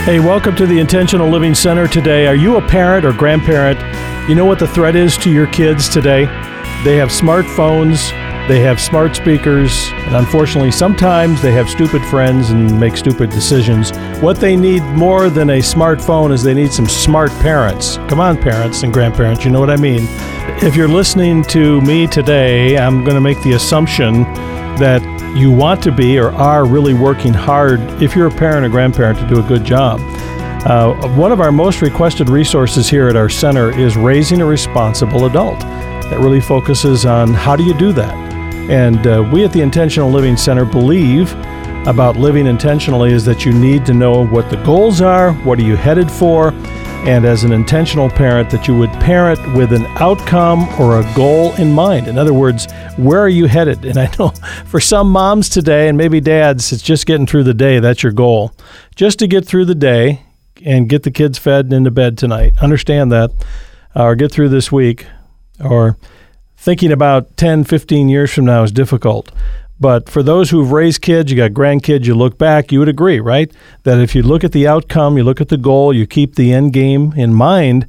Hey, welcome to the Intentional Living Center today. Are you a parent or grandparent? You know what the threat is to your kids today? They have smartphones, they have smart speakers, and unfortunately sometimes they have stupid friends and make stupid decisions. What they need more than a smartphone is they need some smart parents. Come on, parents and grandparents, you know what I mean. If you're listening to me today, I'm going to make the assumption that you want to be or are really working hard, if you're a parent or grandparent, to do a good job. One of our most requested resources here at our center is Raising a Responsible Adult. That really focuses on how do you do that. And we at the Intentional Living Center believe about living intentionally is that you need to know what the goals are, what are you headed for, and as an intentional parent, that you would parent with an outcome or a goal in mind. In other words, where are you headed? And I know for some moms today, and maybe dads, it's just getting through the day. That's your goal. Just to get through the day and get the kids fed and into bed tonight. Understand that. Or get through this week. Or thinking about 10, 15 years from now is difficult. But for those who've raised kids, you got grandkids, you look back, you would agree, right? That if you look at the outcome, you look at the goal, you keep the end game in mind,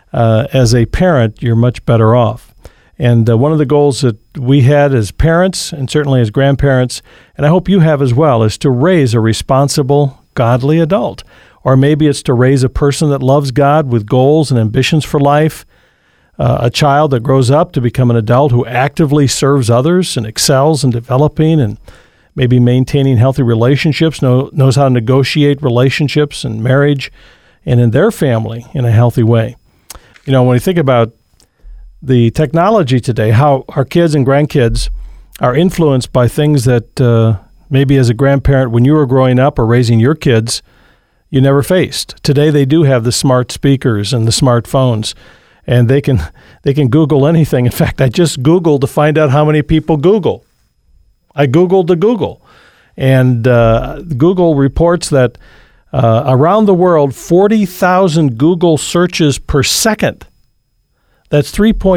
as a parent, you're much better off. And one of the goals that we had as parents, and certainly as grandparents, and I hope you have as well, is to raise a responsible, godly adult. Or maybe it's to raise a person that loves God with goals and ambitions for life. A child that grows up to become an adult who actively serves others and excels in developing and maybe maintaining healthy relationships, knows how to negotiate relationships and marriage and in their family in a healthy way. You know, when you think about the technology today, how our kids and grandkids are influenced by things that maybe as a grandparent when you were growing up or raising your kids, you never faced. Today they do have the smart speakers and the smartphones. And they can Google anything. In fact, I just Googled to find out how many people Google. I Googled to Google. And Google reports that around the world, 40,000 Google searches per second. That's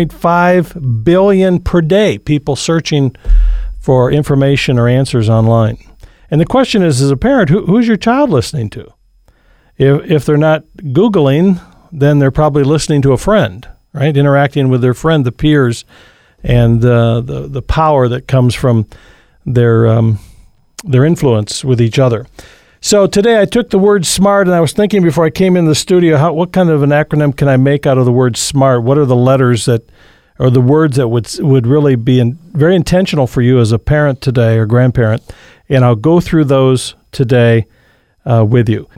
3.5 billion per day, people searching for information or answers online. And the question is, as a parent, who's your child listening to? If they're not Googling, then they're probably listening to a friend, right? Interacting with their friend, the peers, and the power that comes from their influence with each other. So today I took the word smart, and I was thinking before I came into the studio, what kind of an acronym can I make out of the word smart? What are the letters that, or the words that would really be very intentional for you as a parent today or grandparent? And I'll go through those today with you.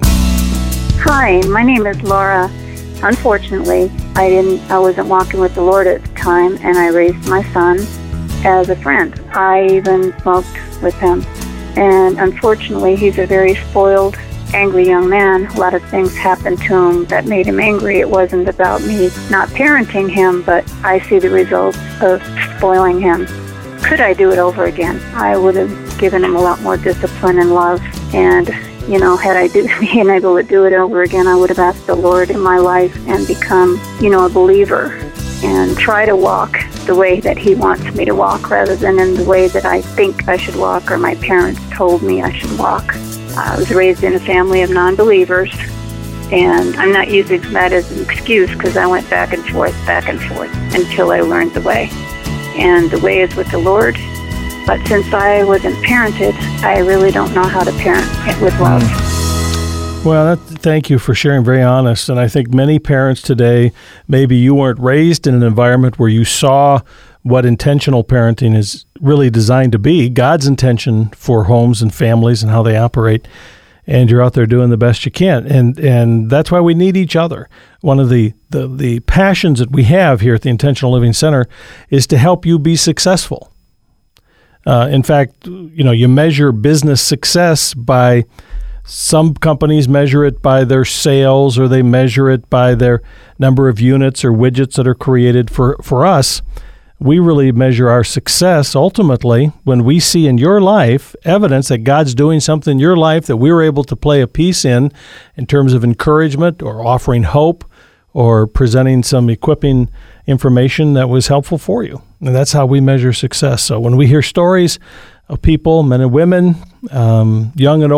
Hi, my name is Laura. Unfortunately, I wasn't walking with the Lord at the time, and I raised my son as a friend. I even smoked with him. And unfortunately, he's a very spoiled, angry young man. A lot of things happened to him that made him angry. It wasn't about me not parenting him, but I see the results of spoiling him. Could I do it over again? I would have given him a lot more discipline and love, and had I been able to do it over again, I would have asked the Lord in my life and become, a believer and try to walk the way that He wants me to walk rather than in the way that I think I should walk or my parents told me I should walk. I was raised in a family of non-believers, and I'm not using that as an excuse because I went back and forth until I learned the way. And the way is with the Lord. But since I wasn't parented, I really don't know how to parent with love. Well, thank you for sharing. Very honest. And I think many parents today, maybe you weren't raised in an environment where you saw what intentional parenting is really designed to be, God's intention for homes and families and how they operate. And you're out there doing the best you can. And that's why we need each other. One of the passions that we have here at the Intentional Living Center is to help you be successful. In fact, you measure business success by, some companies measure it by their sales, or they measure it by their number of units or widgets that are created. For us, we really measure our success ultimately when we see in your life evidence that God's doing something in your life that we were able to play a piece in terms of encouragement or offering hope or presenting some equipping information that was helpful for you. And that's how we measure success. So when we hear stories of people, men and women, young and old,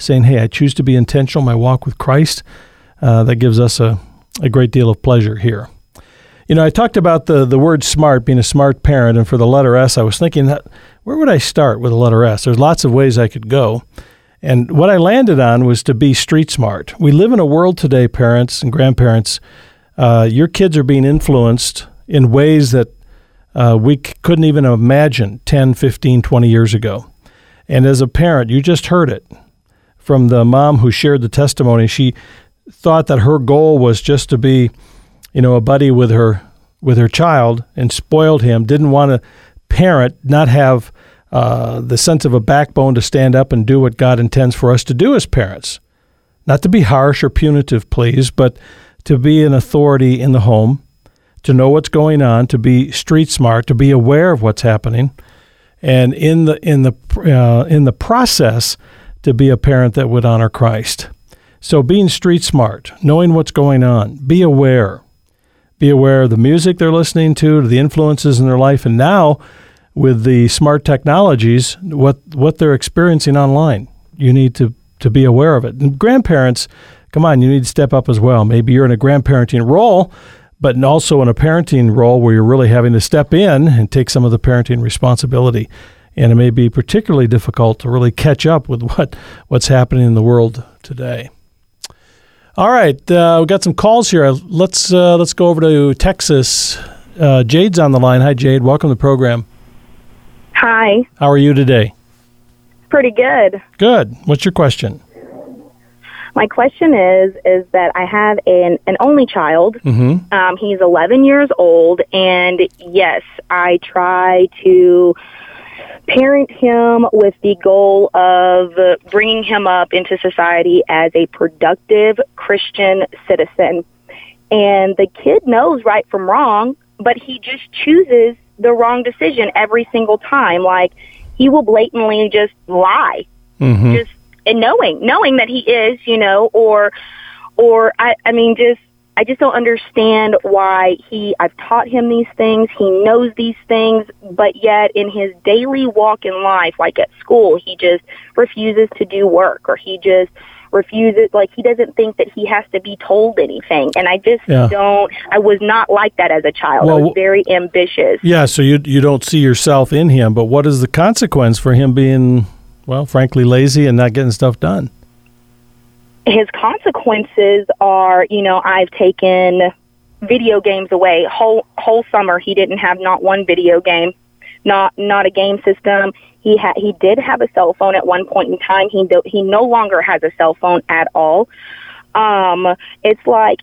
saying, hey, I choose to be intentional in my walk with Christ. That gives us a great deal of pleasure here. You know, I talked about the word smart, being a smart parent, and for the letter S, I was thinking, where would I start with the letter S? There's lots of ways I could go. And what I landed on was to be street smart. We live in a world today, parents and grandparents, your kids are being influenced in ways that we couldn't even imagine 10, 15, 20 years ago. And as a parent, you just heard it from the mom who shared the testimony. She thought that her goal was just to be, a buddy with her child, and spoiled him, didn't want to parent, not have the sense of a backbone to stand up and do what God intends for us to do as parents. Not to be harsh or punitive, please, but to be an authority in the home, to know what's going on, to be street smart, to be aware of what's happening, and in the process, to be a parent that would honor Christ. So being street smart, knowing what's going on, be aware. Be aware of the music they're listening to the influences in their life, and now with the smart technologies, what they're experiencing online. You need to be aware of it. And grandparents, come on, you need to step up as well. Maybe you're in a grandparenting role, but also in a parenting role where you're really having to step in and take some of the parenting responsibility. And it may be particularly difficult to really catch up with what's happening in the world today. All right, we've got some calls here. Let's go over to Texas. Jade's on the line. Hi, Jade. Welcome to the program. Hi. How are you today? Pretty good. Good. What's your question? My question is that I have an only child. Mm-hmm. He's 11 years old, and yes, I try to parent him with the goal of bringing him up into society as a productive Christian citizen. And the kid knows right from wrong, but he just chooses the wrong decision every single time. Like, he will blatantly just lie, mm-hmm. just and knowing that he is, or I just don't understand why I've taught him these things. He knows these things, but yet in his daily walk in life, like at school, he just refuses to do work, or he just refuses, like, he doesn't think that he has to be told anything. And I just I was not like that as a child. I was very ambitious. Yeah, so you don't see yourself in him, but what is the consequence for him being, frankly, lazy and not getting stuff done? His consequences are, I've taken video games away. Whole summer, he didn't have not one video game, not a game system. He did have a cell phone at one point in time. He no longer has a cell phone at all. It's like,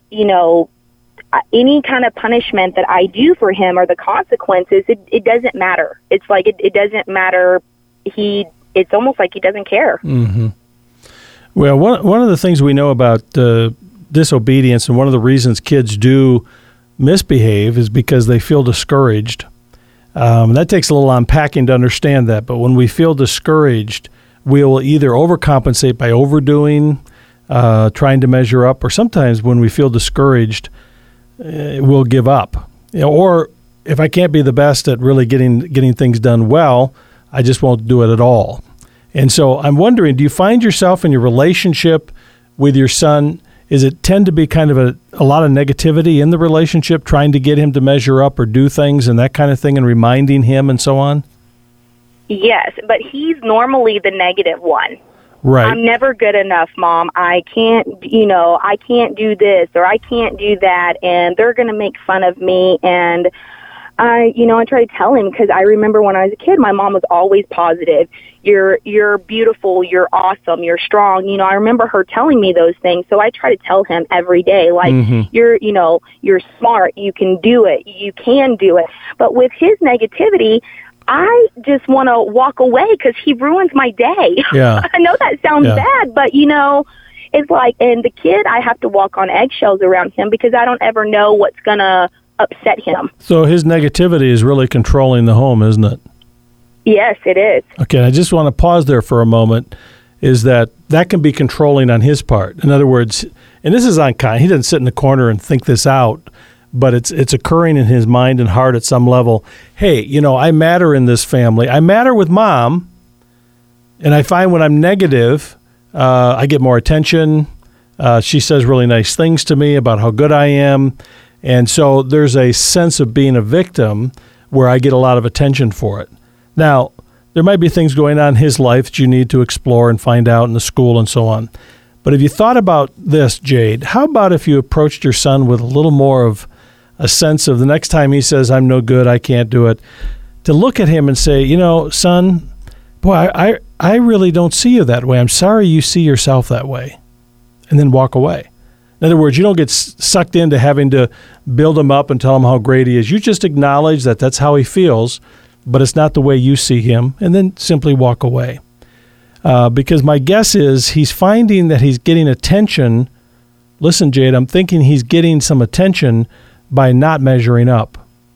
any kind of punishment that I do for him or the consequences, it doesn't matter. It's like it doesn't matter. It's almost like he doesn't care. Mm-hmm. Well, one of the things we know about disobedience, and one of the reasons kids do misbehave, is because they feel discouraged. That takes a little unpacking to understand that. But when we feel discouraged, we will either overcompensate by overdoing, trying to measure up, or sometimes when we feel discouraged, we'll give up. Or if I can't be the best at really getting things done well, I just won't do it at all. And so I'm wondering, do you find yourself in your relationship with your son, is it tend to be kind of a lot of negativity in the relationship, trying to get him to measure up or do things and that kind of thing, and reminding him and so on? Yes, but he's normally the negative one. Right. I'm never good enough, Mom. I can't do this or I can't do that, and they're going to make fun of me. And I try to tell him, because I remember when I was a kid, my mom was always positive. You're beautiful, you're awesome, you're strong. I remember her telling me those things. So I try to tell him every day, like, mm-hmm. You're smart, you can do it, you can do it. But with his negativity, I just want to walk away because he ruins my day. Yeah. I know that sounds bad, but it's like, and the kid, I have to walk on eggshells around him because I don't ever know what's going to upset him. So his negativity is really controlling the home, isn't it? Yes, it is. Okay, I just want to pause there for a moment, is that can be controlling on his part. In other words, and this is unkind, he doesn't sit in the corner and think this out, but it's occurring in his mind and heart at some level. Hey, I matter in this family. I matter with Mom, and I find when I'm negative, I get more attention. She says really nice things to me about how good I am. And so there's a sense of being a victim where I get a lot of attention for it. Now, there might be things going on in his life that you need to explore and find out in the school and so on. But if you thought about this, Jade, how about if you approached your son with a little more of a sense of the next time he says, I'm no good, I can't do it, to look at him and say, son, boy, I really don't see you that way. I'm sorry you see yourself that way. And then walk away. In other words, you don't get sucked into having to build him up and tell him how great he is. You just acknowledge that that's how he feels, but it's not the way you see him, and then simply walk away. Because my guess is he's finding that he's getting attention. Listen, Jade, I'm thinking he's getting some attention by not measuring up.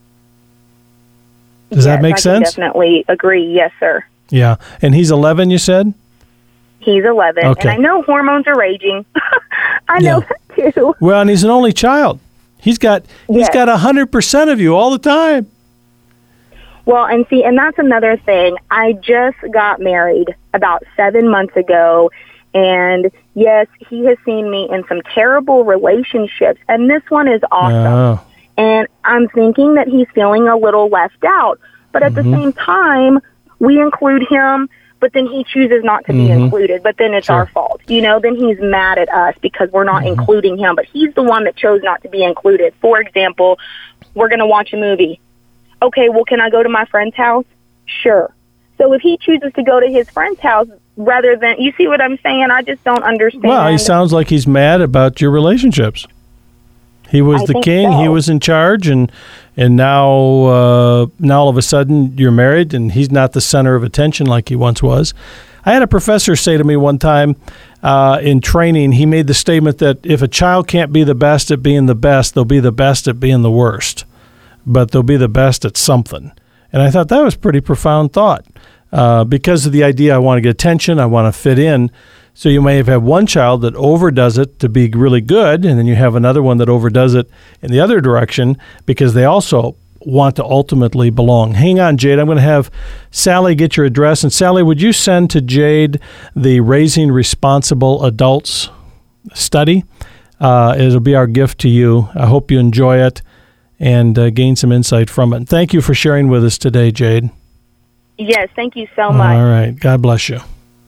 Does that make sense? I definitely agree. Yes, sir. Yeah. And he's 11, you said? He's 11. Okay. And I know hormones are raging. I know that too. Well, and he's an only child. He's got 100% of you all the time. Well, and that's another thing. I just got married about 7 months ago, and yes, he has seen me in some terrible relationships, and this one is awesome. Oh. And I'm thinking that he's feeling a little left out, but at the same time, we include him, but then he chooses not to be included, but then it's our fault. Then he's mad at us because we're not including him, but he's the one that chose not to be included. For example, we're going to watch a movie. Okay, well, can I go to my friend's house? Sure. So if he chooses to go to his friend's house rather than, you see what I'm saying? I just don't understand. Well, he sounds like he's mad about your relationships. He was the king. So. He was in charge, and now all of a sudden you're married, and he's not the center of attention like he once was. I had a professor say to me one time in training, he made the statement that if a child can't be the best at being the best, they'll be the best at being the worst, but they'll be the best at something. And I thought that was a pretty profound thought because of the idea I want to get attention, I want to fit in. So you may have had one child that overdoes it to be really good, and then you have another one that overdoes it in the other direction because they also want to ultimately belong. Hang on, Jade. I'm going to have Sally get your address. And Sally, would you send to Jade the Raising Responsible Adults study? It'll be our gift to you. I hope you enjoy it and gain some insight from it. Thank you for sharing with us today, Jade. Yes, thank you so much. All right. God bless you.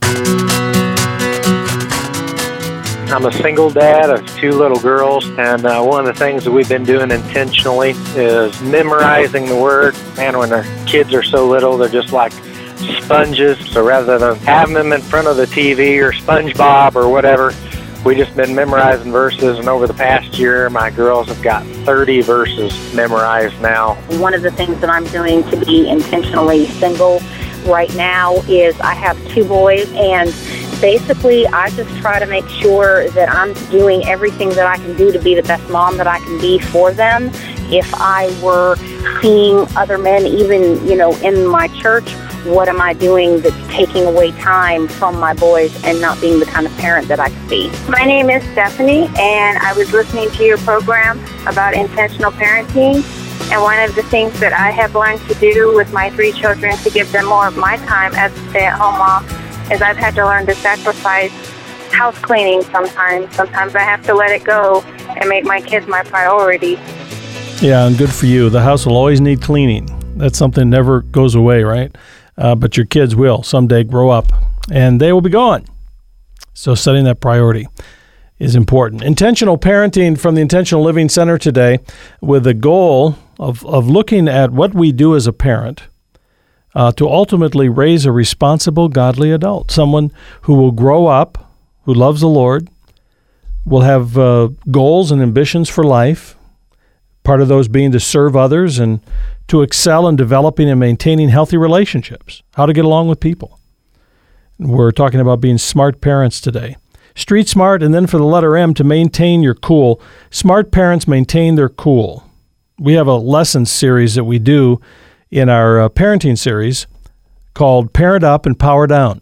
I'm a single dad of 2 little girls, and one of the things that we've been doing intentionally is memorizing the Word. Man, when our kids are so little, they're just like sponges. So rather than having them in front of the TV or SpongeBob or whatever, we've just been memorizing verses, and over the past year, my girls have got 30 verses memorized now. One of the things that I'm doing to be intentionally single right now is I have 2 boys, and basically, I just try to make sure that I'm doing everything that I can do to be the best mom that I can be for them. If I were seeing other men, even, in my church, what am I doing that's taking away time from my boys and not being the kind of parent that I could be? My name is Stephanie, and I was listening to your program about intentional parenting. And one of the things that I have learned to do with my 3 children to give them more of my time as a stay-at-home mom is I've had to learn to sacrifice house cleaning sometimes. Sometimes I have to let it go and make my kids my priority. Yeah, and good for you. The house will always need cleaning. That's something that never goes away, right? But your kids will someday grow up, and they will be gone. So setting that priority is important. Intentional parenting from the Intentional Living Center today with the goal of looking at what we do as a parent to ultimately raise a responsible, godly adult, someone who will grow up, who loves the Lord, will have goals and ambitions for life, part of those being to serve others and to excel in developing and maintaining healthy relationships, how to get along with people. We're talking about being smart parents today. Street smart, and then for the letter M, to maintain your cool. Smart parents maintain their cool. We have a lesson series that we do in our parenting series called Parent Up and Power Down.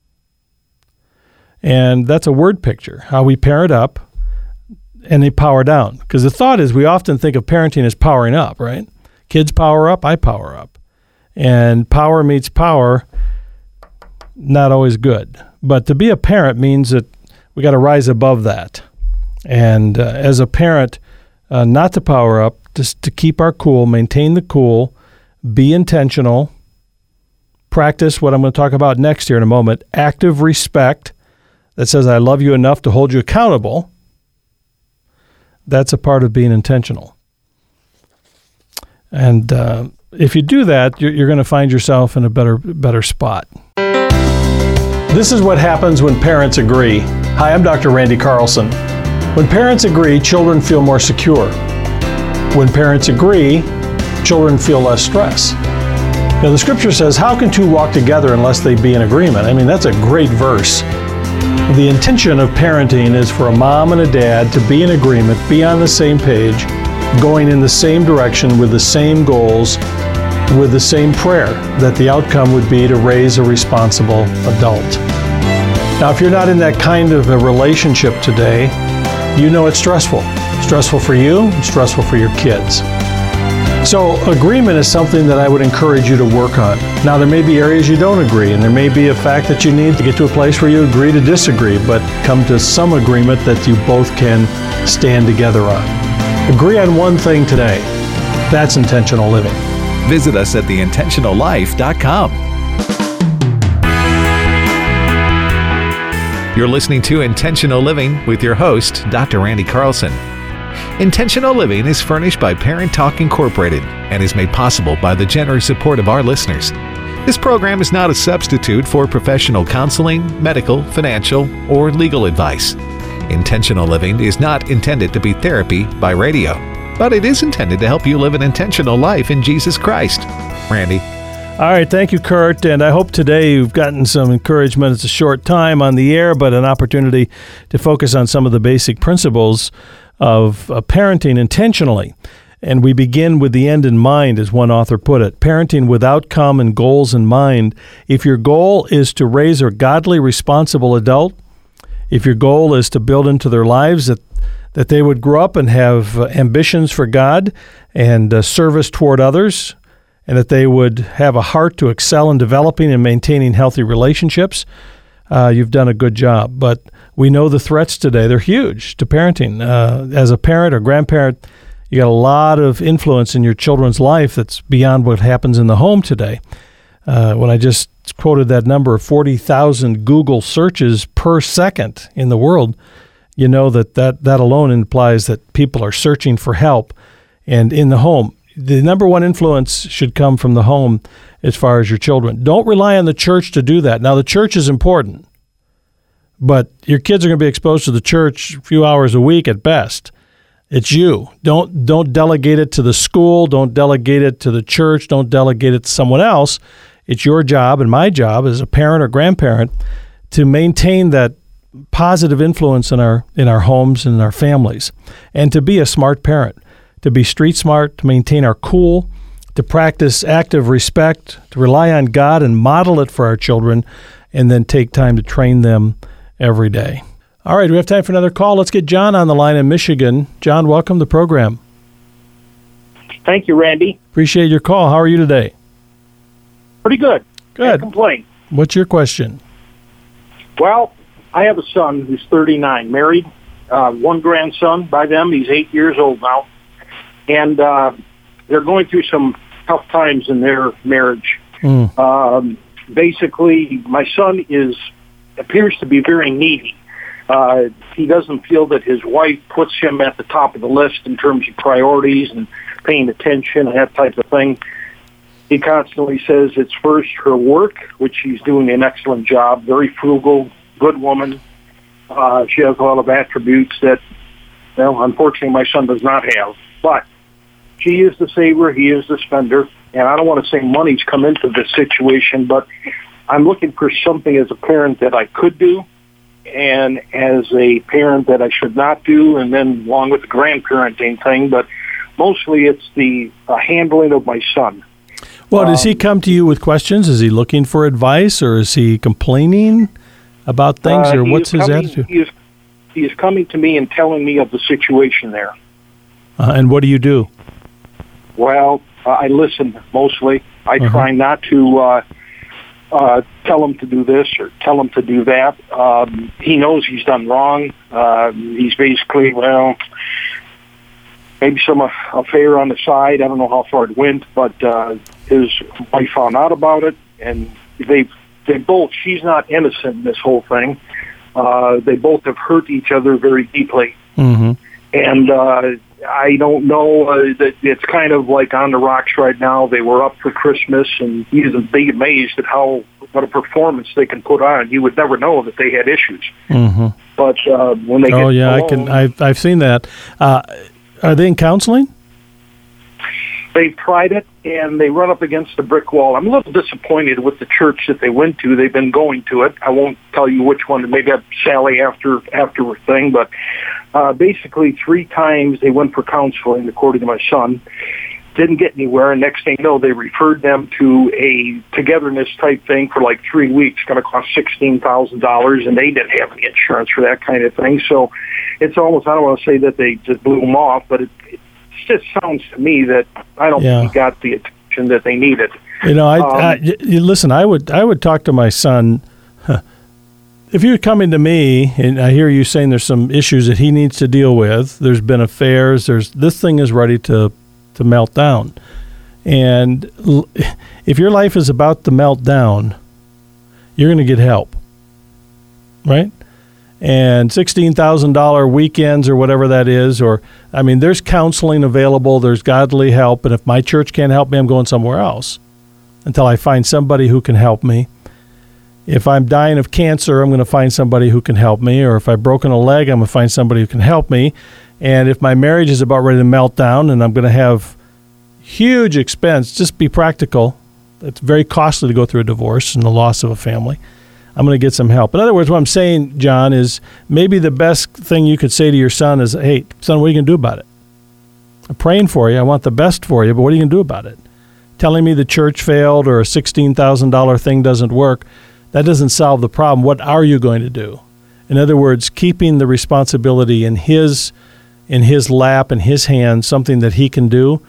And that's a word picture, how we parent up and they power down. Because the thought is we often think of parenting as powering up, right? Kids power up, I power up. And power meets power, not always good. But to be a parent means that we got to rise above that. And as a parent, not to power up, just to keep our cool, maintain the cool, be intentional, practice what I'm going to talk about next here in a moment, active respect that says I love you enough to hold you accountable. That's a part of being intentional. And if you do that, you're going to find yourself in a better spot. This is what happens when parents agree. Hi, I'm Dr. Randy Carlson. When parents agree, children feel more secure. When parents agree, children feel less stress. Now, the scripture says, how can two walk together unless they be in agreement? I mean, that's a great verse. The intention of parenting is for a mom and a dad to be in agreement, be on the same page, going in the same direction with the same goals, with the same prayer, that the outcome would be to raise a responsible adult. Now, if you're not in that kind of a relationship today, you know it's stressful. Stressful for you, stressful for your kids. So agreement is something that I would encourage you to work on. Now, there may be areas you don't agree, and there may be a fact that you need to get to a place where you agree to disagree, but come to some agreement that you both can stand together on. Agree on one thing today. That's intentional living. Visit us at theintentionallife.com. You're listening to Intentional Living with your host, Dr. Randy Carlson. Intentional Living is furnished by Parent Talk Incorporated and is made possible by the generous support of our listeners. This program is not a substitute for professional counseling, medical, financial, or legal advice. Intentional Living is not intended to be therapy by radio, but it is intended to help you live an intentional life in Jesus Christ. Randy. All right, thank you, Kurt, and I hope today you've gotten some encouragement. It's a short time on the air, but an opportunity to focus on some of the basic principles of parenting intentionally. And we begin with the end in mind, as one author put it, parenting with outcome and goals in mind. If your goal is to raise a godly, responsible adult, if your goal is to build into their lives that they would grow up and have ambitions for God and service toward others, and that they would have a heart to excel in developing and maintaining healthy relationships, you've done a good job. But we know the threats today. They're huge to parenting. As a parent or grandparent, you got a lot of influence in your children's life that's beyond what happens in the home today. When I just quoted that number of 40,000 Google searches per second in the world, you know that alone implies that people are searching for help. And in the home, the number one influence should come from the home as far as your children. Don't rely on the church to do that. Now, the church is important, but your kids are going to be exposed to the church a few hours a week at best. It's you. Don't delegate it to the school. Don't delegate it to the church. Don't delegate it to someone else. It's your job and my job as a parent or grandparent to maintain that positive influence in our homes and in our families, and to be a smart parent, to be street smart, to maintain our cool, to practice active respect, to rely on God and model it for our children, and then take time to train them every day. All right, we have time for another call. Let's get John on the line in Michigan. John, welcome to the program. Thank you, Randy. Appreciate your call. How are you today? Pretty good. Good. Can't complain. What's your question? Well, I have a son who's 39, married, one grandson by them. He's 8 years old now. And they're going through some tough times in their marriage. Basically, my son appears to be very needy. He doesn't feel that his wife puts him at the top of the list in terms of priorities and paying attention and that type of thing. He constantly says it's first her work, which she's doing an excellent job, very frugal, good woman. She has a lot of attributes that, well, unfortunately my son does not have. But she is the saver, he is the spender, and I don't want to say money's come into this situation, but I'm looking for something as a parent that I could do, and as a parent that I should not do, and then along with the grandparenting thing, but mostly it's the handling of my son. Well, does he come to you with questions? Is he looking for advice, or is he complaining about things, or what's his attitude? He is coming to me and telling me of the situation there. And what do you do? Well, I listen mostly. I try not to tell him to do this or tell him to do that. He knows he's done wrong. He's basically, maybe some affair on the side. I don't know how far it went, but his wife found out about it, and they both, she's not innocent in this whole thing. They both have hurt each other very deeply. Mm-hmm. And I don't know, that it's kind of like on the rocks right now. They were up for Christmas, and he's big amazed at what a performance they can put on. You would never know that they had issues. Mm-hmm. But when they get alone, I've seen that. Are they in counseling? They've tried it, and they run up against a brick wall. I'm a little disappointed with the church that they went to. They've been going to it. I won't tell you which one. Maybe that's Sally after thing. But basically 3 times they went for counseling, according to my son. Didn't get anywhere, and next thing you know, they referred them to a togetherness type thing for like 3 weeks. Going to cost $16,000, and they didn't have any insurance for that kind of thing. So it's almost, I don't want to say that they just blew them off, but it just sounds to me that I don't think he got the attention that they needed. Listen, I would talk to my son. If you're coming to me and I hear you saying there's some issues that he needs to deal with, there's been affairs, this thing is ready to melt down. And if your life is about to melt down, you're going to get help, right? And $16,000 weekends or whatever that is, there's counseling available, there's godly help, and if my church can't help me, I'm going somewhere else until I find somebody who can help me. If I'm dying of cancer, I'm going to find somebody who can help me, or if I've broken a leg, I'm going to find somebody who can help me. And if my marriage is about ready to melt down and I'm going to have huge expense, just be practical. It's very costly to go through a divorce and the loss of a family. I'm going to get some help. In other words, what I'm saying, John, is maybe the best thing you could say to your son is, hey, son, what are you going to do about it? I'm praying for you. I want the best for you, but what are you going to do about it? Telling me the church failed or a $16,000 thing doesn't work, that doesn't solve the problem. What are you going to do? In other words, keeping the responsibility in his lap, in his hands, something that he can do.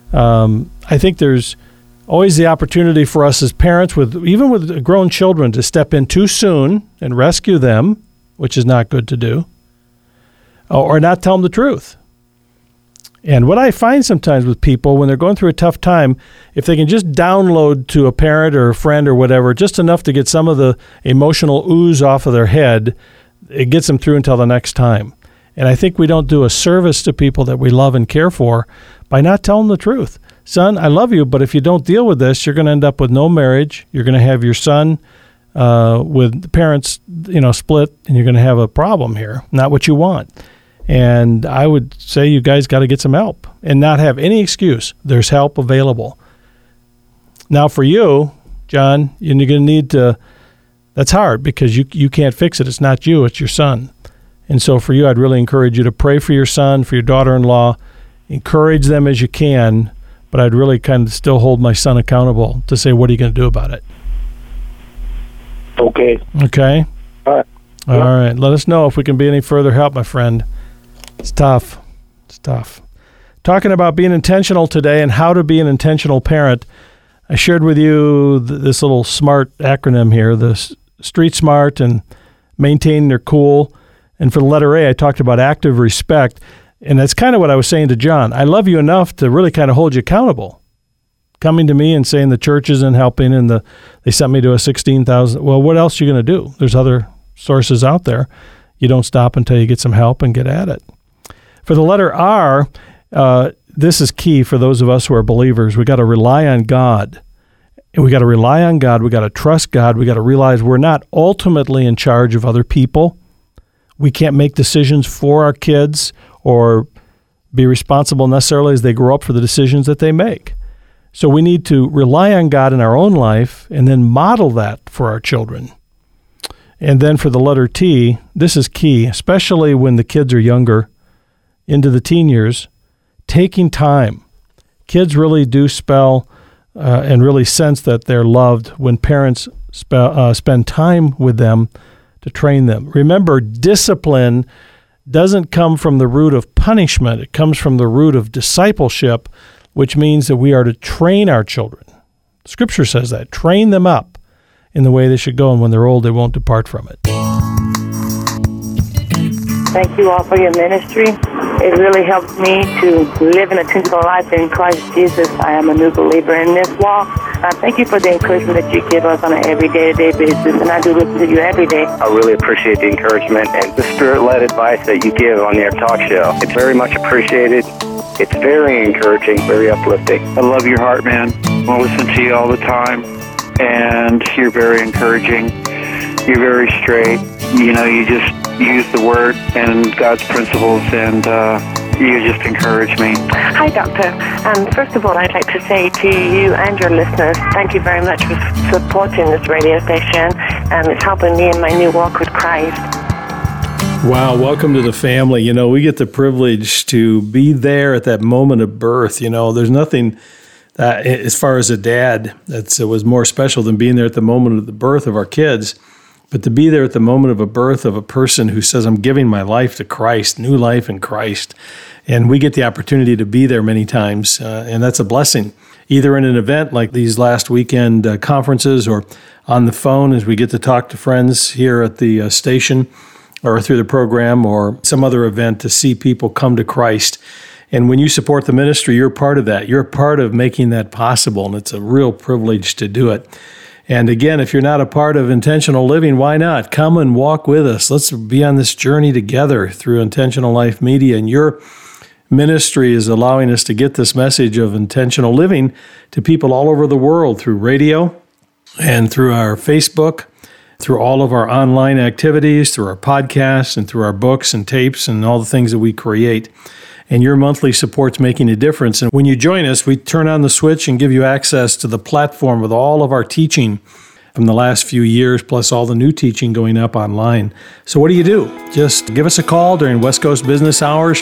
I think there's always the opportunity for us as parents, even with grown children, to step in too soon and rescue them, which is not good to do, or not tell them the truth. And what I find sometimes with people when they're going through a tough time, if they can just download to a parent or a friend or whatever, just enough to get some of the emotional ooze off of their head, it gets them through until the next time. And I think we don't do a service to people that we love and care for by not telling the truth. Son, I love you, but if you don't deal with this, you're going to end up with no marriage. You're going to have your son with the parents, split, and you're going to have a problem here. Not what you want. And I would say you guys got to get some help and not have any excuse. There's help available. Now for you, John, you're going to need to, that's hard because you can't fix it. It's not you, it's your son. And so for you, I'd really encourage you to pray for your son, for your daughter-in-law, encourage them as you can, but I'd really kind of still hold my son accountable to say, what are you going to do about it? Okay. Okay? All right. All right. Let us know if we can be any further help, my friend. It's tough. It's tough. Talking about being intentional today and how to be an intentional parent, I shared with you this little SMART acronym here, the Street Smart and maintaining their cool. And for the letter A, I talked about active respect. And that's kind of what I was saying to John. I love you enough to really kind of hold you accountable. Coming to me and saying the church isn't helping and they sent me to a $16,000. Well, what else are you going to do? There's other sources out there. You don't stop until you get some help and get at it. For the letter R, this is key for those of us who are believers. We got to rely on God. And we got to rely on God. We got to trust God. We got to realize we're not ultimately in charge of other people. We can't make decisions for our kids or be responsible necessarily as they grow up for the decisions that they make. So we need to rely on God in our own life and then model that for our children. And then for the letter T, this is key, especially when the kids are younger, into the teen years, taking time. Kids really do spell and really sense that they're loved when parents spend time with them to train them. Remember, discipline doesn't come from the root of punishment. It comes from the root of discipleship, which means that we are to train our children. Scripture says that. Train them up in the way they should go, and when they're old, they won't depart from it. Thank you all for your ministry. It really helps me to live an intentional life in Christ Jesus. I am a new believer in this walk. Thank you for the encouragement that you give us on an everyday basis, and I do listen to you every day. I really appreciate the encouragement and the spirit-led advice that you give on your talk show. It's very much appreciated. It's very encouraging, very uplifting. I love your heart, man. I listen to you all the time, and you're very encouraging. You're very straight. You know, you just use the Word and God's principles, and you just encourage me. Hi, Doctor. First of all, I'd like to say to you and your listeners, thank you very much for supporting this radio station. It's helping me in my new walk with Christ. Wow, welcome to the family. You know, we get the privilege to be there at that moment of birth. You know, there's nothing as far as a dad that was more special than being there at the moment of the birth of our kids. But to be there at the moment of a birth of a person who says, I'm giving my life to Christ, new life in Christ. And we get the opportunity to be there many times, and that's a blessing, either in an event like these last weekend conferences or on the phone as we get to talk to friends here at the station or through the program or some other event to see people come to Christ. And when you support the ministry, you're part of that. You're a part of making that possible, and it's a real privilege to do it. And again, if you're not a part of Intentional Living, why not? Come and walk with us. Let's be on this journey together through Intentional Life Media. And your ministry is allowing us to get this message of intentional living to people all over the world through radio and through our Facebook, through all of our online activities, through our podcasts, and through our books and tapes and all the things that we create. And your monthly support's making a difference. And when you join us, we turn on the switch and give you access to the platform with all of our teaching from the last few years, plus all the new teaching going up online. So what do? Just give us a call during West Coast business hours,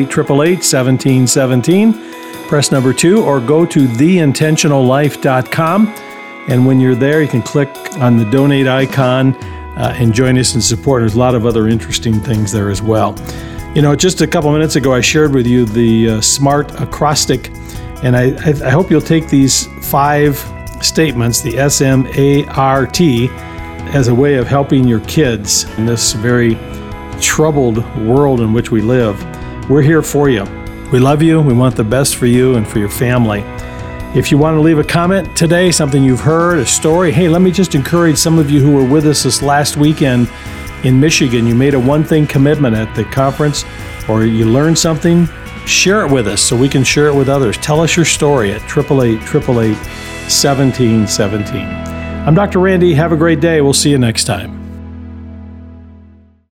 888-888-1717, press number 2, or go to theintentionallife.com. And when you're there, you can click on the donate icon and join us in support. There's a lot of other interesting things there as well. You know, just a couple minutes ago, I shared with you the SMART acrostic, and I hope you'll take these 5 statements, the SMART, as a way of helping your kids in this very troubled world in which we live. We're here for you. We love you. We want the best for you and for your family. If you want to leave a comment today, something you've heard, a story, hey, let me just encourage some of you who were with us this last weekend in Michigan. You made a one-thing commitment at the conference, or you learned something, share it with us so we can share it with others. Tell us your story at 888-888-1717. I'm Dr. Randy. Have a great day. We'll see you next time.